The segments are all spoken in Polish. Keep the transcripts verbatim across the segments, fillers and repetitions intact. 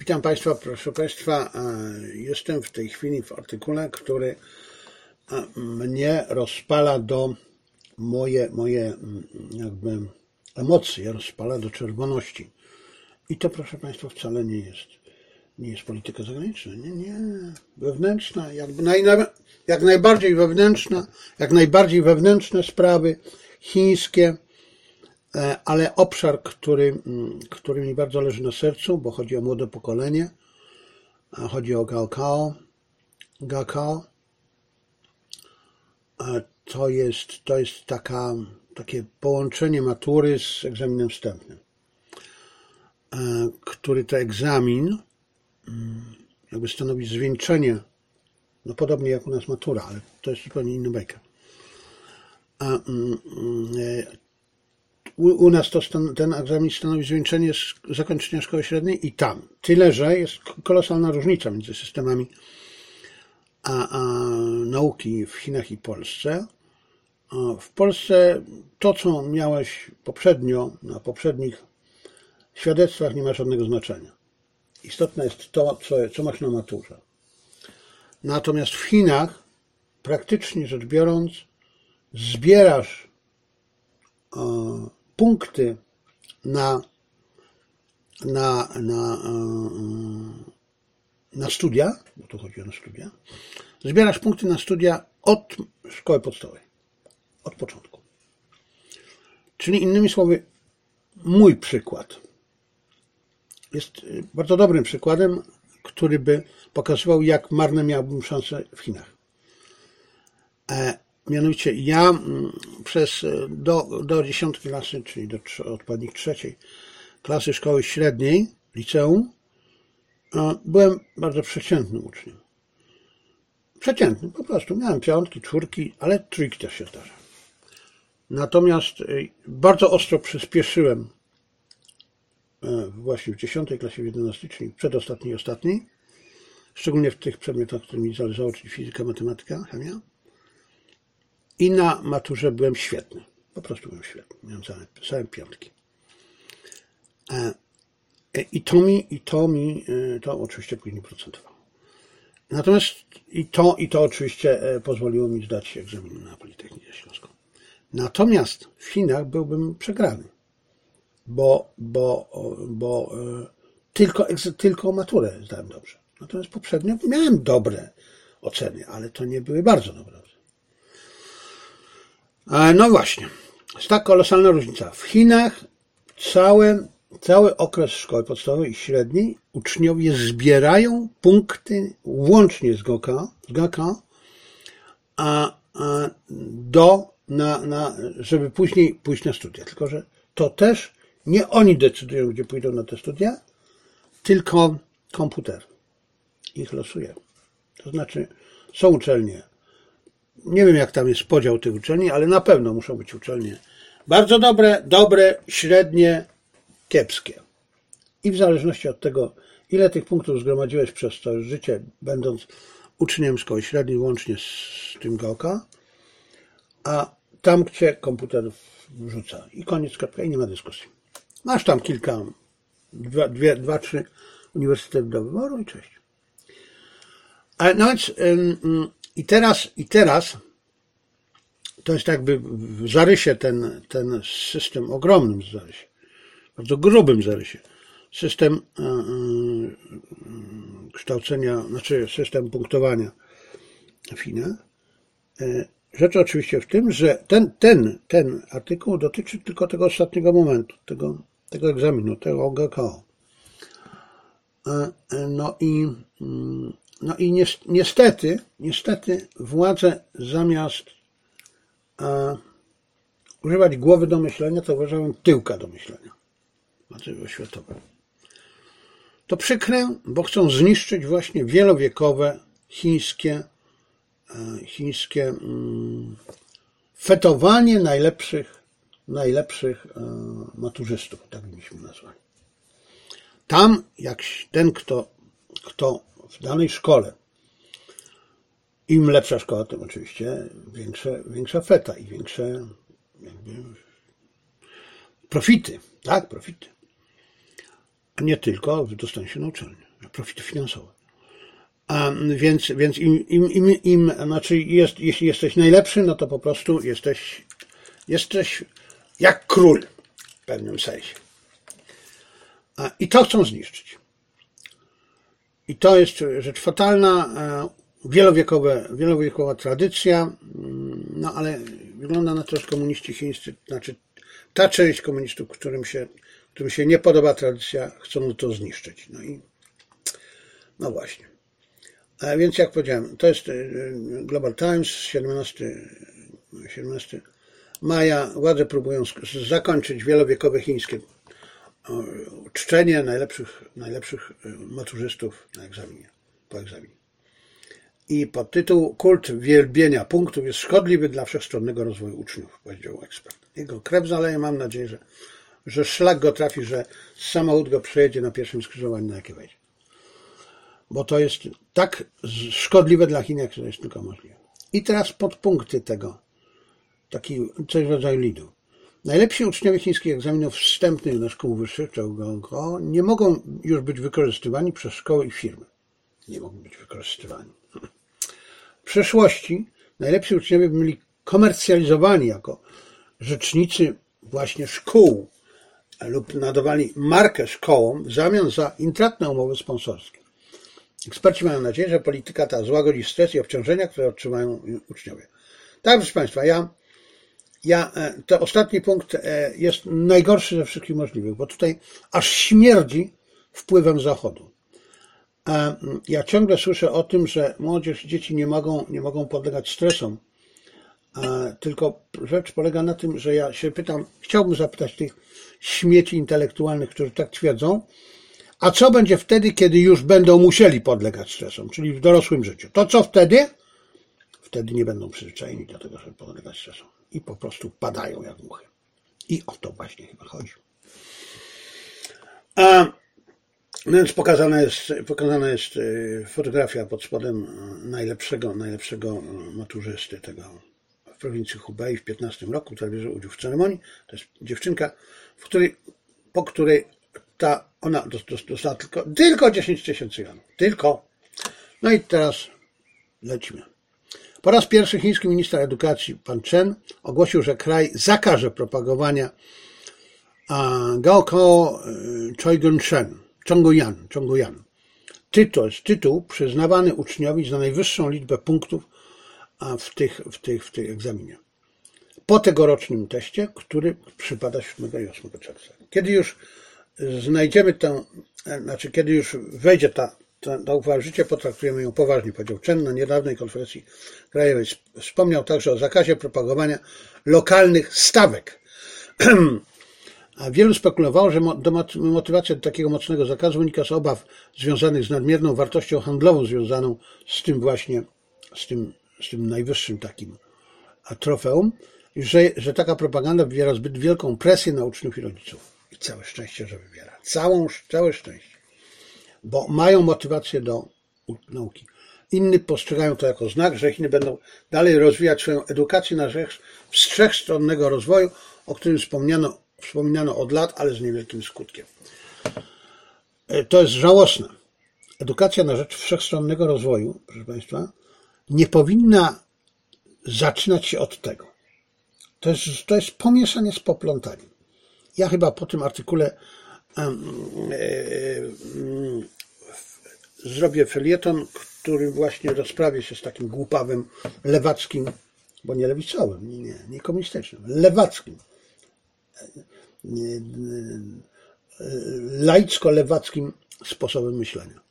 Witam Państwa, proszę Państwa. Jestem w tej chwili w artykule, który mnie rozpala do moje, moje jakby emocje, rozpala do czerwoności. I to, proszę Państwa, wcale nie jest, nie jest polityka zagraniczna. Nie, nie. Wewnętrzna, jakby naj, jak najbardziej wewnętrzna, jak najbardziej wewnętrzne sprawy chińskie, ale obszar, który, który mi bardzo leży na sercu, bo chodzi o młode pokolenie, chodzi o Gaokao, Gaokao, to jest, to jest taka, takie połączenie matury z egzaminem wstępnym, który to egzamin jakby stanowi zwieńczenie, no podobnie jak u nas matura, ale to jest zupełnie inna bajka. U, u nas to stan, ten egzamin stanowi zwieńczenie zakończenia szkoły średniej i tam. Tyle, że jest kolosalna różnica między systemami a, a nauki w Chinach i Polsce. W Polsce to, co miałeś poprzednio, na poprzednich świadectwach, nie ma żadnego znaczenia. Istotne jest to, co, co masz na maturze. Natomiast w Chinach, praktycznie rzecz biorąc, zbierasz e, punkty na, na, na, e, na studia, bo tu chodzi o studia, zbierasz punkty na studia od szkoły podstawowej, od początku. Czyli innymi słowy, mój przykład jest bardzo dobrym przykładem, który by pokazywał, jak marne miałbym szanse w Chinach. E, mianowicie ja przez do, do dziesiątej klasy, czyli do odpowiednich trzeciej klasy szkoły średniej, liceum, e, byłem bardzo przeciętnym uczniem. Przeciętnym, po prostu. Miałem piątki, czwórki, ale trójki też się zdarza. Natomiast e, bardzo ostro przyspieszyłem właśnie w dziesiątej klasie, w jedenastej, czyli przedostatniej i ostatniej, szczególnie w tych przedmiotach, które mi zależało, czyli fizyka, matematyka, chemia. I na maturze byłem świetny. Po prostu byłem świetny. Miałem same, same piątki. I to mi, i to mi, to oczywiście później procentowało. Natomiast i to, i to oczywiście pozwoliło mi zdać egzamin na Politechnikę Śląską. Natomiast w Chinach byłbym przegrany. Bo, bo, bo tylko, tylko maturę zdałem dobrze. Natomiast poprzednio miałem dobre oceny, ale to nie były bardzo dobre oceny. No właśnie, jest tak kolosalna różnica. W Chinach cały, cały okres szkoły podstawowej i średniej uczniowie zbierają punkty łącznie z Gaokao, z Gaokao a, a do, na, na, żeby później pójść na studia. Tylko że to też nie oni decydują, gdzie pójdą na te studia, tylko komputer ich losuje. To znaczy, są uczelnie. Nie wiem, jak tam jest podział tych uczelni, ale na pewno muszą być uczelnie bardzo dobre, dobre, średnie, kiepskie. I w zależności od tego, ile tych punktów zgromadziłeś przez całe życie, będąc uczniem szkoły średniej, łącznie z tym Gaokao, a tam, gdzie komputer wrzuca. I koniec, kropka, i nie ma dyskusji. Masz tam kilka, dwa, dwie, dwa, trzy uniwersytety do wyboru i cześć. No więc i teraz, i teraz to jest jakby w zarysie ten, ten system, ogromnym zarysie, bardzo grubym zarysie, system kształcenia, znaczy system punktowania w Chinach. Rzecz oczywiście w tym, że ten, ten, ten artykuł dotyczy tylko tego ostatniego momentu, tego, tego egzaminu, tego Gaokao. No i, no i niestety, niestety władze zamiast a, używać głowy do myślenia, to uważałem tyłka do myślenia. Władze oświatowe. To przykre, bo chcą zniszczyć właśnie wielowiekowe chińskie chińskie fetowanie najlepszych, najlepszych maturzystów, tak byśmy nazwali. Tam, jak ten, kto, kto w danej szkole, im lepsza szkoła, tym oczywiście większe, większa feta i większe jakby profity, tak, profity. A nie tylko w dostaniu się na uczelnię. profity finansowe. A więc, więc im, im, im, im znaczy jest, jeśli jesteś najlepszy, no to po prostu jesteś, jesteś jak król w pewnym sensie. A, i to chcą zniszczyć. I to jest rzecz fatalna, wielowiekowe, wielowiekowa tradycja, no ale wygląda na to, że komuniści chińscy, znaczy ta część komunistów, którym się, którym się nie podoba tradycja, chcą to zniszczyć. No i no właśnie. A więc jak powiedziałem, to jest Global Times, siedemnastego maja. Władze próbują zakończyć wielowiekowe chińskie uczczenie najlepszych, najlepszych maturzystów na egzaminie, po egzaminie. I podtytuł Kult wielbienia punktów jest szkodliwy dla wszechstronnego rozwoju uczniów, powiedział ekspert. Jego krew zaleje, mam nadzieję, że, że szlak go trafi, że samochód go przejedzie na pierwszym skrzyżowaniu, na jakie wejdzie. Bo to jest tak szkodliwe dla Chin, jak to jest tylko możliwe. I teraz podpunkty tego, taki coś w rodzaju lidu. Najlepsi uczniowie chińskich egzaminów wstępnych do szkół wyższych, czy nie mogą już być wykorzystywani przez szkoły i firmy. Nie mogą być wykorzystywani. W przyszłości najlepsi uczniowie byli komercjalizowani jako rzecznicy właśnie szkół lub nadawali markę szkołom w zamian za intratne umowy sponsorskie. Eksperci mają nadzieję, że polityka ta złagodzi stres i obciążenia, które odczuwają uczniowie. Tak, proszę Państwa, ja, ja, to ostatni punkt jest najgorszy ze wszystkich możliwych, bo tutaj aż śmierdzi wpływem Zachodu. Ja ciągle słyszę o tym, że młodzież i dzieci nie mogą, nie mogą podlegać stresom, tylko rzecz polega na tym, że ja się pytam, chciałbym zapytać tych śmieci intelektualnych, którzy tak twierdzą, a co będzie wtedy, kiedy już będą musieli podlegać stresom, czyli w dorosłym życiu? To co wtedy? Wtedy nie będą przyzwyczajeni do tego, żeby podlegać stresom. I po prostu padają jak muchy. I o to właśnie chyba chodzi. A, no więc pokazana jest, pokazana jest fotografia pod spodem najlepszego, najlepszego maturzysty tego w prowincji Hubei w piętnastym roku, który bierze udział w ceremonii. To jest dziewczynka, w której, po której ta, ona dostała tylko, tylko dziesięć tysięcy janów. Tylko. No i teraz lecimy. Po raz pierwszy chiński minister edukacji, pan Chen, ogłosił, że kraj zakaże propagowania Gaokao Choigyun-shen, Chongguyan, Chongguyan. Tytuł jest tytuł przyznawany uczniowi za najwyższą liczbę punktów w tych, w tych, w tych egzaminie. Po tegorocznym teście, który przypada siódmego i ósmego czerwca. Kiedy już znajdziemy tę, znaczy kiedy już wejdzie ta, ta, ta uchwała w życie, potraktujemy ją poważnie, powiedział Chen na niedawnej konferencji krajowej. Wspomniał także o zakazie propagowania lokalnych stawek. A wielu spekulowało, że motywacja do takiego mocnego zakazu wynika z obaw związanych z nadmierną wartością handlową związaną z tym właśnie, z tym, z tym najwyższym takim trofeum, że, że taka propaganda wywiera zbyt wielką presję na uczniów i rodziców. I całe szczęście, że wywiera. Całą, całe szczęście. Bo mają motywację do nauki. Inni postrzegają to jako znak, że Chiny będą dalej rozwijać swoją edukację na rzecz wszechstronnego rozwoju, o którym wspomniano, wspominano od lat, ale z niewielkim skutkiem. To jest żałosne. Edukacja na rzecz wszechstronnego rozwoju, proszę Państwa, nie powinna zaczynać się od tego. To jest, to jest pomieszanie z poplątaniem. Ja chyba po tym artykule um, e, e, zrobię felieton, który właśnie rozprawię się z takim głupawym lewackim, bo nie lewicowym, nie, nie komunistycznym, lewackim, laicko-lewackim sposobem myślenia.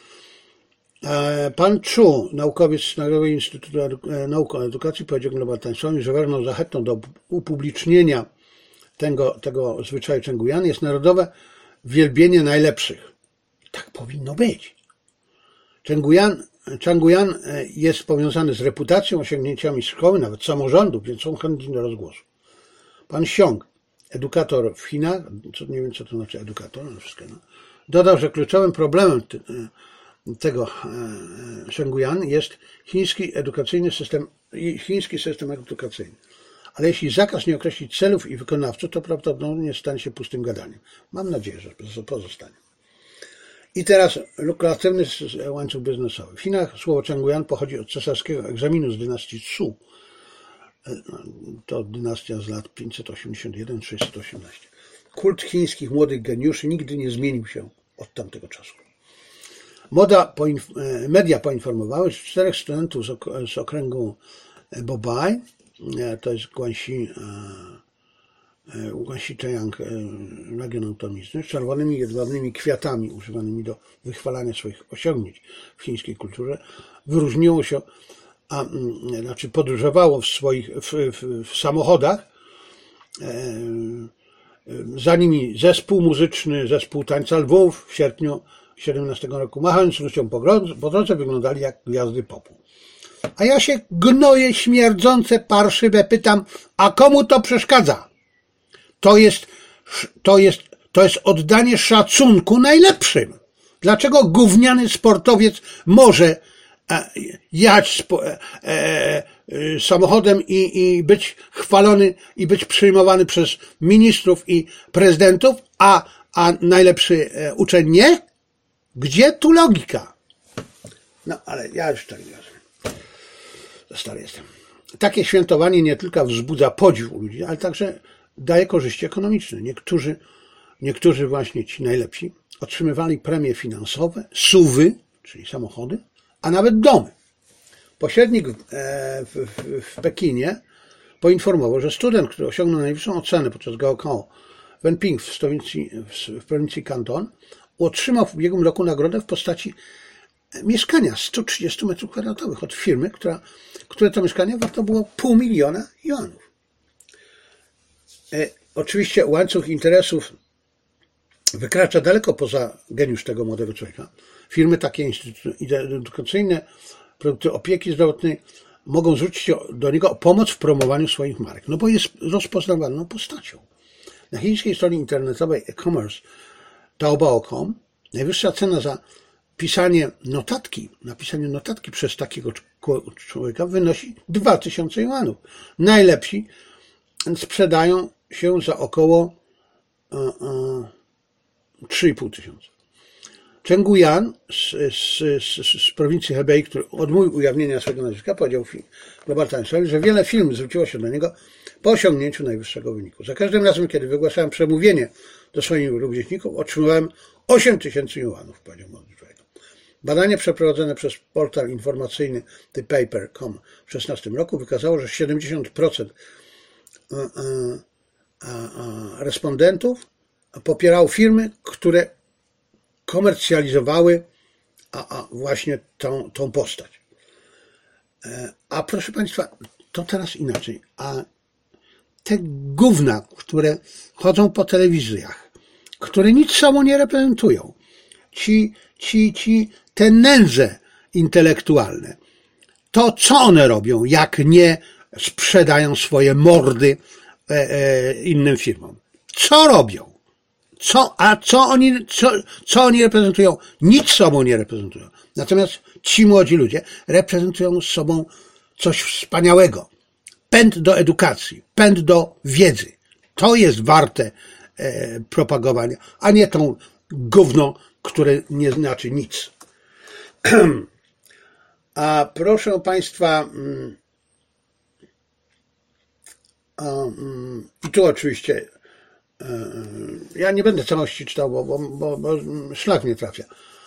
Pan Chu, naukowiec z Narodowego Instytutu Nauk o Edukacji, powiedział Global Timesowi, że ważną zachętą do upublicznienia tego, tego zwyczaju Chongguyan jest narodowe wielbienie najlepszych. Tak powinno być. Chongguyan, Chongguyan jest powiązany z reputacją, osiągnięciami szkoły, nawet samorządów, więc są chętni do rozgłosu. Pan Xiong, edukator w Chinach, co, nie wiem co to znaczy edukator, ale wszystko, no, dodał, że kluczowym problemem tego Chongguyan jest chiński edukacyjny system, chiński system edukacyjny. Ale jeśli zakaz nie określi celów i wykonawców, to prawdopodobnie stanie się pustym gadaniem. Mam nadzieję, że pozostanie. I teraz lukratywny łańcuch biznesowy. W Chinach słowo Chengguan pochodzi od cesarskiego egzaminu z dynastii Zhou. To dynastia z lat pięćset osiemdziesiąt jeden do sześćset osiemnaście. Kult chińskich młodych geniuszy nigdy nie zmienił się od tamtego czasu. Moda, media poinformowały, że czterech studentów z okręgu Bobai, to jest Guangxi, Guangxi Zhejiang, region autonomiczny, z czerwonymi jedwabnymi kwiatami używanymi do wychwalania swoich osiągnięć w chińskiej kulturze, wyróżniło się, a znaczy podróżowało w swoich w, w, w samochodach. Za nimi zespół muzyczny, zespół tańca Lwów w sierpniu siedemnastego roku, machając ludziom po drodze, wyglądali jak gwiazdy popu. A ja się gnoję śmierdzące parszywę pytam, a komu to przeszkadza? To jest, to jest, to jest oddanie szacunku najlepszym. Dlaczego gówniany sportowiec może jechać samochodem i, i być chwalony i być przyjmowany przez ministrów i prezydentów, a, a najlepszy uczeń nie? Gdzie tu logika? No, ale ja już tak nie rozumiem. Za stary jestem. Takie świętowanie nie tylko wzbudza podziw u ludzi, ale także daje korzyści ekonomiczne. Niektórzy, niektórzy właśnie ci najlepsi otrzymywali premie finansowe, suwy, czyli samochody, a nawet domy. Pośrednik w, w, w Pekinie poinformował, że student, który osiągnął najwyższą ocenę podczas Gaokao Wenping w, stolicy, w prowincji Kanton, otrzymał w ubiegłym roku nagrodę w postaci mieszkania sto trzydzieści metrów kwadratowych od firmy, która, które to mieszkanie warto było pół miliona juanów. E, oczywiście łańcuch interesów wykracza daleko poza geniusz tego młodego człowieka. Firmy takie instytucje edukacyjne, produkty opieki zdrowotnej mogą zwrócić się do niego o pomoc w promowaniu swoich marek, no bo jest rozpoznawalną postacią. Na chińskiej stronie internetowej e-commerce Taobao kropka com najwyższa cena za pisanie notatki, napisanie notatki przez takiego człowieka wynosi dwa tysiące juanów. Najlepsi sprzedają się za około trzy i pół tysiąca. Chengguan z, z, z, z prowincji Hebei, który odmówił ujawnienia swojego nazwiska, powiedział w Global Times, że wiele firm zwróciło się do niego po osiągnięciu najwyższego wyniku. Za każdym razem, kiedy wygłaszałem przemówienie do swoich rówieśników, otrzymywałem osiem tysięcy juanów, powiedział młody człowiek. Badanie przeprowadzone przez portal informacyjny The Paper kropka com w dwa tysiące szesnastym roku wykazało, że siedemdziesiąt procent respondentów popierało firmy, które komercjalizowały a, a właśnie tą, tą postać. A proszę Państwa, to teraz inaczej. A te gówna, które chodzą po telewizjach, które nic sobą nie reprezentują, ci, ci, ci, te nędze intelektualne, to co one robią, jak nie sprzedają swoje mordy e, e, innym firmom? Co robią? Co, a co oni, co, co oni reprezentują? Nic sobą nie reprezentują. Natomiast ci młodzi ludzie reprezentują sobą coś wspaniałego. Pęd do edukacji, pęd do wiedzy. To jest warte e, propagowania, a nie tą gówno, które nie znaczy nic. A proszę Państwa, mm, um, i tu oczywiście ja nie będę całości czytał, bo, bo, bo szlak nie trafia.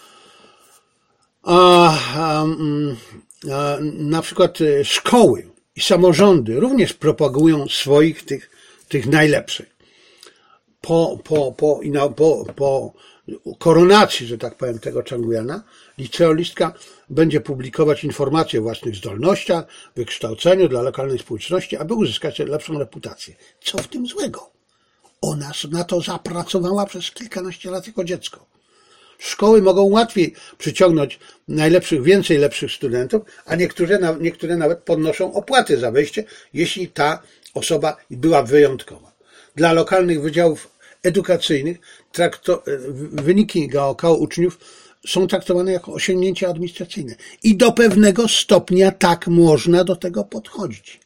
A, a, a, na przykład szkoły i samorządy również propagują swoich tych, tych najlepszych. Po, po, po, po, po koronacji, że tak powiem, tego Chengguana, licealistka będzie publikować informacje o własnych zdolnościach, wykształceniu dla lokalnej społeczności, aby uzyskać lepszą reputację. Co w tym złego? Ona na to zapracowała przez kilkanaście lat jako dziecko. Szkoły mogą łatwiej przyciągnąć najlepszych, więcej lepszych studentów, a niektóre, niektóre nawet podnoszą opłaty za wejście, jeśli ta osoba była wyjątkowa. Dla lokalnych wydziałów edukacyjnych trakto, wyniki Gaokao uczniów są traktowane jako osiągnięcia administracyjne. I do pewnego stopnia tak można do tego podchodzić.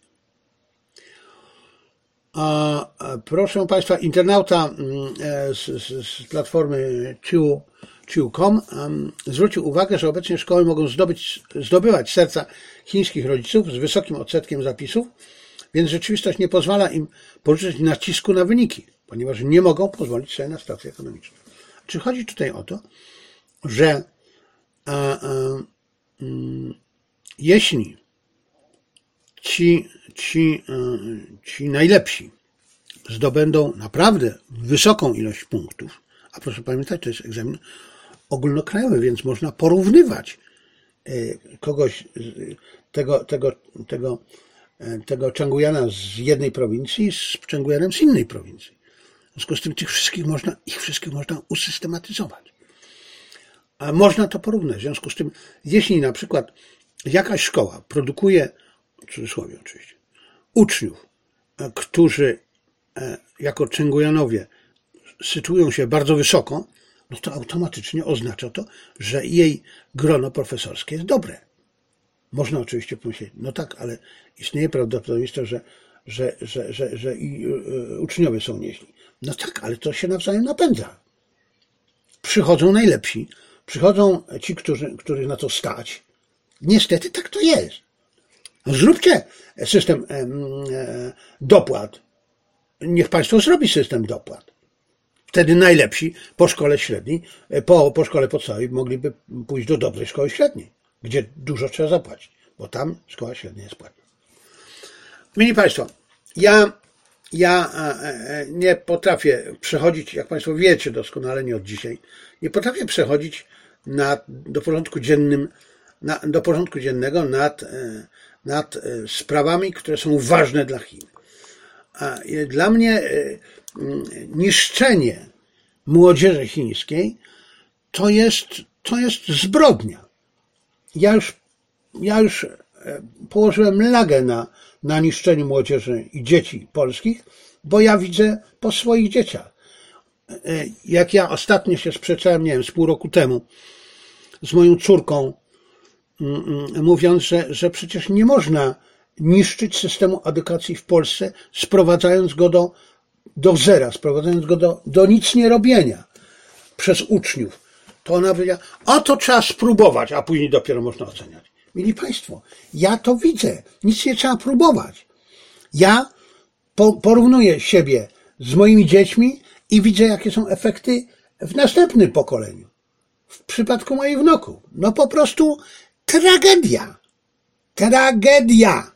A, proszę Państwa, internauta z, z, z platformy Chiu kropka com um, zwrócił uwagę, że obecnie szkoły mogą zdobyć, zdobywać serca chińskich rodziców z wysokim odsetkiem zapisów, więc rzeczywistość nie pozwala im porzucić nacisku na wyniki, ponieważ nie mogą pozwolić sobie na straty ekonomiczne. Czy chodzi tutaj o to, że a, a, mm, jeśli ci, ci, ci najlepsi zdobędą naprawdę wysoką ilość punktów, a proszę pamiętać, to jest egzamin ogólnokrajowy, więc można porównywać kogoś, tego, tego, tego, tego Changuyana z jednej prowincji z Changuyanem z innej prowincji. W związku z tym tych wszystkich można, ich wszystkich można usystematyzować. A można to porównać. W związku z tym, jeśli na przykład jakaś szkoła produkuje, w cudzysłowie oczywiście, uczniów, którzy jako Changuyanowie sytuują się bardzo wysoko, no to automatycznie oznacza to, że jej grono profesorskie jest dobre. Można oczywiście pomyśleć, no tak, ale istnieje prawdopodobieństwo, że, że, że, że, że i uczniowie są nieźli. No tak, ale to się nawzajem napędza. Przychodzą najlepsi, przychodzą ci, którzy, których na to stać. Niestety tak to jest. Zróbcie system dopłat. Niech państwo zrobi system dopłat. Wtedy najlepsi po szkole średniej, po, po szkole podstawowej mogliby pójść do dobrej szkoły średniej, gdzie dużo trzeba zapłacić, bo tam szkoła średnia jest płatna. Mili Państwo, ja, ja nie potrafię przechodzić, jak Państwo wiecie doskonale, nie od dzisiaj, nie potrafię przechodzić nad, do porządku dziennym, na, do porządku dziennego nad, nad sprawami, które są ważne dla Chin. A dla mnie niszczenie młodzieży chińskiej to jest, to jest zbrodnia. Ja już, ja już położyłem lagę na, na niszczeniu młodzieży i dzieci polskich, bo ja widzę po swoich dzieciach. Jak ja ostatnio się sprzeczałem, nie wiem, z pół roku temu z moją córką, mówiąc, że, że przecież nie można niszczyć systemu edukacji w Polsce, sprowadzając go do, do zera, sprowadzając go do, do nic nie robienia przez uczniów. To ona powiedziała, a to trzeba spróbować, a później dopiero można oceniać. Mili Państwo, ja to widzę, nic nie trzeba próbować. Ja po, porównuję siebie z moimi dziećmi i widzę, jakie są efekty w następnym pokoleniu. W przypadku moich wnuków. No po prostu tragedia. Tragedia.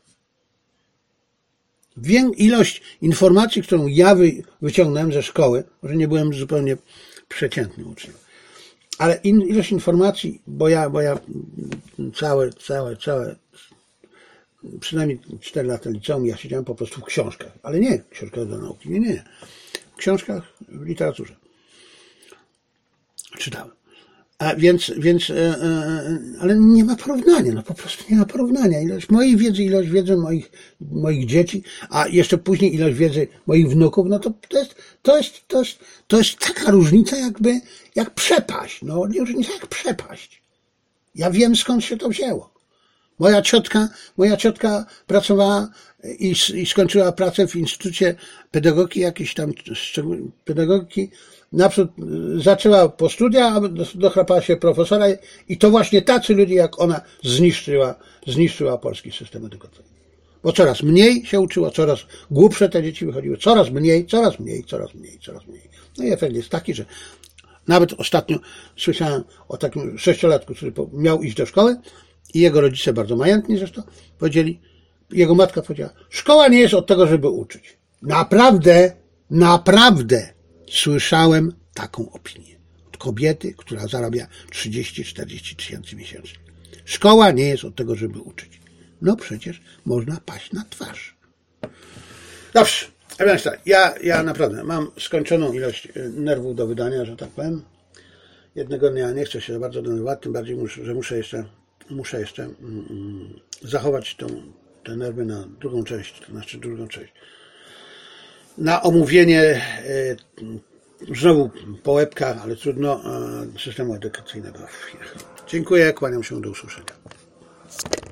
Ilość informacji, którą ja wyciągnąłem ze szkoły, może nie byłem zupełnie przeciętnym uczniem, ale ilość informacji, bo ja, bo ja całe, całe, całe, przynajmniej cztery lata liceum, ja siedziałem po prostu w książkach, ale nie w książkach do nauki, nie, nie, w książkach, w literaturze. Czytałem. A więc, więc, ale nie ma porównania, no po prostu nie ma porównania. Ilość mojej wiedzy, ilość wiedzy moich, moich dzieci, a jeszcze później ilość wiedzy moich wnuków, no to, to jest, to jest, to jest, to jest taka różnica jakby, jak przepaść, no różnica jak przepaść. Ja wiem, skąd się to wzięło. Moja ciotka, moja ciotka pracowała i, i skończyła pracę w Instytucie Pedagogiki, jakiejś tam pedagogiki. Naprzód zaczęła po studiach, a dochrapała się profesora i to właśnie tacy ludzie jak ona zniszczyła, zniszczyła polski system edukacyjny. Bo coraz mniej się uczyło, coraz głupsze te dzieci wychodziły, coraz mniej, coraz mniej, coraz mniej, coraz mniej. No i efekt jest taki, że nawet ostatnio słyszałem o takim sześciolatku, który miał iść do szkoły i jego rodzice, bardzo majętni zresztą, powiedzieli, jego matka powiedziała, szkoła nie jest od tego, żeby uczyć. Naprawdę, naprawdę słyszałem taką opinię od kobiety, która zarabia trzydzieści czterdzieści tysięcy miesięcznie. Szkoła nie jest od tego, żeby uczyć. No przecież można paść na twarz. Dobrze, ja, ja naprawdę mam skończoną ilość nerwów do wydania, że tak powiem. Jednego dnia nie chcę się za bardzo denerwować, tym bardziej, że muszę jeszcze, muszę jeszcze mm, zachować tą, te nerwy na drugą część, to znaczy drugą część. Na omówienie znowu po łebkach, ale trudno, systemu edukacyjnego w Chinach. Dziękuję, kłaniam się, do usłyszenia.